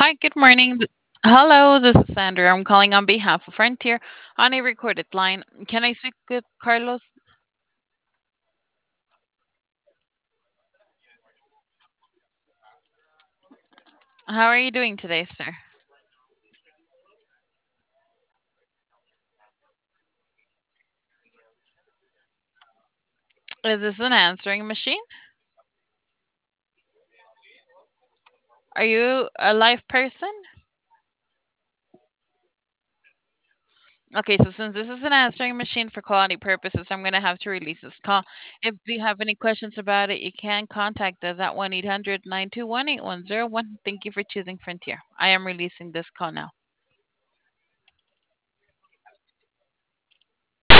Hi, good morning. Hello, this is Sandra. I'm calling on behalf of Frontier on a recorded line. Can I speak with Carlos? How are you doing today, sir? Is this an answering machine? Are you a live person? Okay, so since this is an answering machine for quality purposes, I'm going to have to release this call. If you have any questions about it, you can contact us at 1-800-921-8101. Thank you for choosing Frontier. I am releasing this call now.